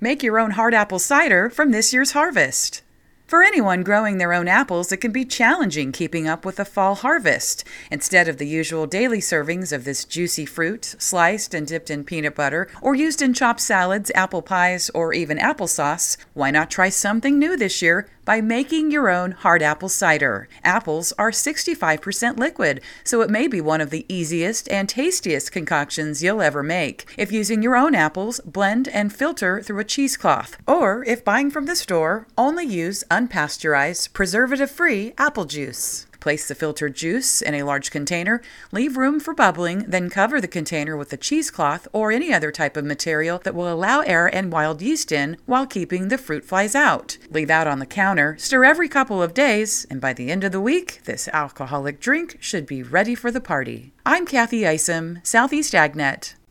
Make your own hard apple cider from this year's harvest. For anyone growing their own apples, it can be challenging keeping up with the fall harvest. Instead of the usual daily servings of this juicy fruit, sliced and dipped in peanut butter, or used in chopped salads, apple pies, or even applesauce, why not try something new this year by making your own hard apple cider? Apples are 65% liquid, so it may be one of the easiest and tastiest concoctions you'll ever make. If using your own apples, blend and filter through a cheesecloth. Or, if buying from the store, only use unpasteurized, preservative-free apple juice. Place the filtered juice in a large container, leave room for bubbling, then cover the container with a cheesecloth or any other type of material that will allow air and wild yeast in while keeping the fruit flies out. Leave out on the counter, stir every couple of days, and by the end of the week, this alcoholic drink should be ready for the party. I'm Kathy Isom, Southeast AgNet.